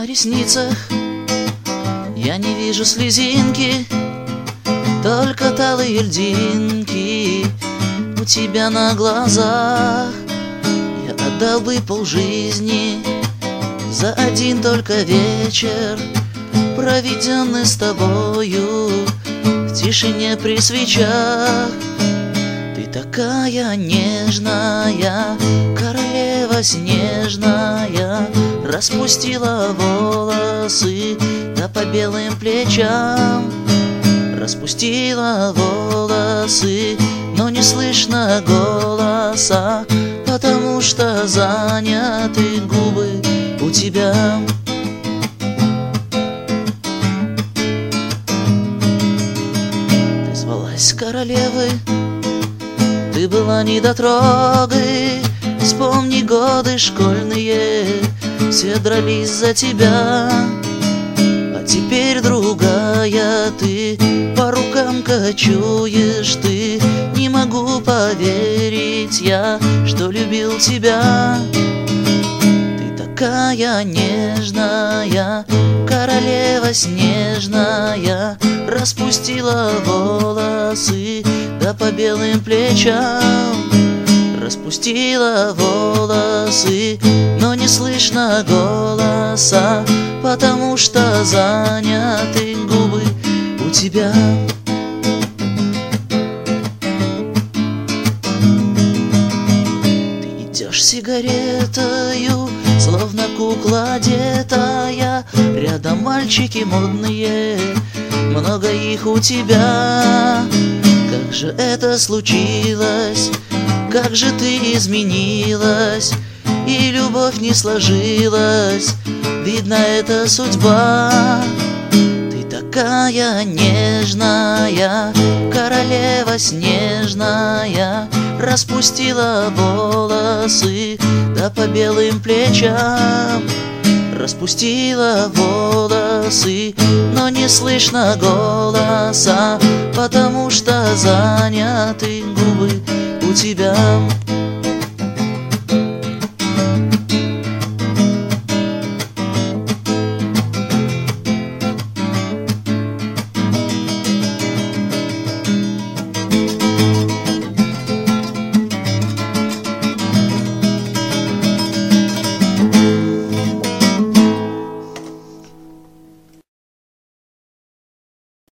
На ресницах я не вижу слезинки, только талые льдинки у тебя на глазах. Я отдал бы полжизни за один только вечер, проведенный с тобою в тишине при свечах. Ты такая нежная, королева снежная, распустила волосы да по белым плечам. Распустила волосы, но не слышно голоса, потому что заняты губы у тебя. Ты звалась королевой, ты была недотрогой. Вспомни годы школьные, все дрались за тебя. А теперь другая ты, по рукам кочуешь ты. Не могу поверить я, что любил тебя. Ты такая нежная, королева снежная, распустила волосы да по белым плечам. Распустила волосы, но не слышно голоса, потому что заняты губы у тебя. Ты идешь сигаретою, словно кукла одетая. Рядом мальчики модные, много их у тебя. Как же это случилось? Как же ты изменилась, и любовь не сложилась, видно, это судьба. Ты такая нежная, королева снежная, распустила волосы да по белым плечам. Распустила волосы, но не слышно голоса, потому что заняты губы у тебя.